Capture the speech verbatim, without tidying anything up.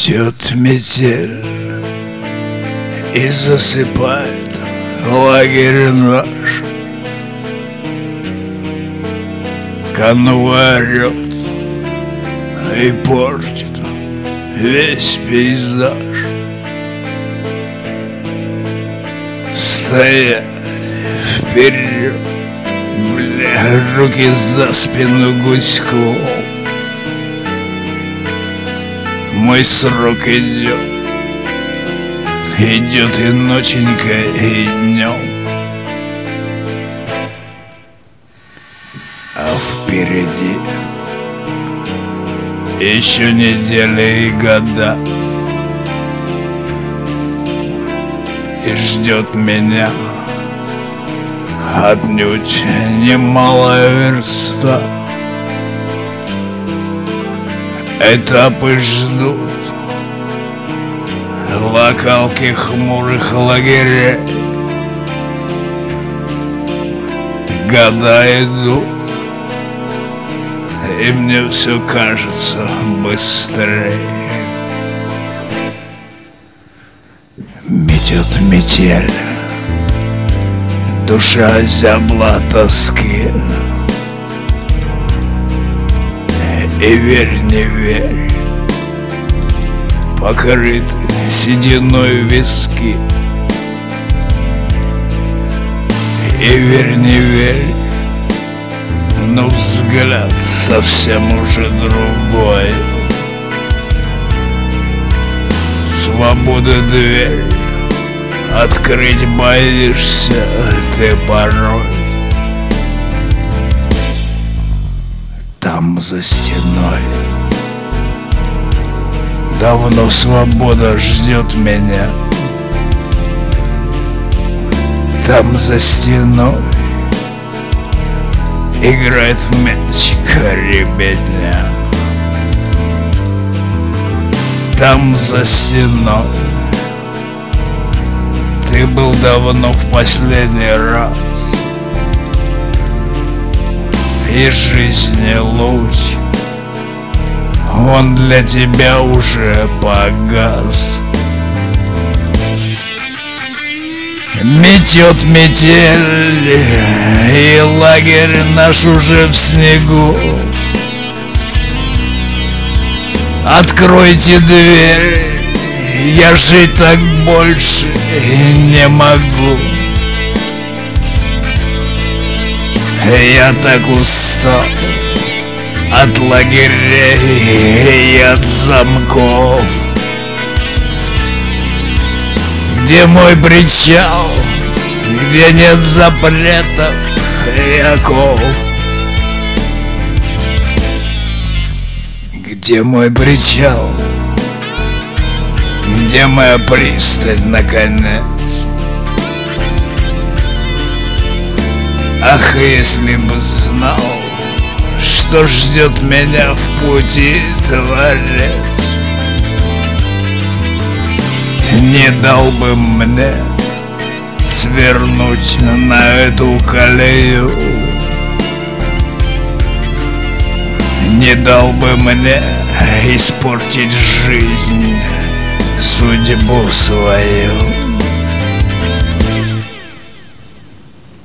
Метет метель и засыпает лагерь наш. Канва орёт и портит весь пейзаж. Стоять вперед, бля, руки за спину гуськом. Мой срок идет, идет и ноченька, и днем. А впереди еще недели и года, и ждет меня отнюдь немалая верста. Этапы ждут локалки хмурых лагерей. Года идут, и мне все кажется быстрее. Метет метель, душа зябла тоски. И верь, не верь, покрыты сединой виски. И верь, не верь, но взгляд совсем уже другой. Свобода дверь, открыть боишься ты порой. Там за стеной давно свобода ждет меня. Там за стеной играет в мячик ребятня. Там за стеной ты был давно в последний раз. И жизни луч, он для тебя уже погас. Метет метель, и лагерь наш уже в снегу. Откройте дверь, я жить так больше не могу. Я так устал от лагерей и от замков. Где мой причал, где нет запретов и оков? Где мой причал, где моя пристань, наконец? Ах, если бы знал, что ждет меня в пути Творец, не дал бы мне свернуть на эту колею, не дал бы мне испортить жизнь, судьбу свою.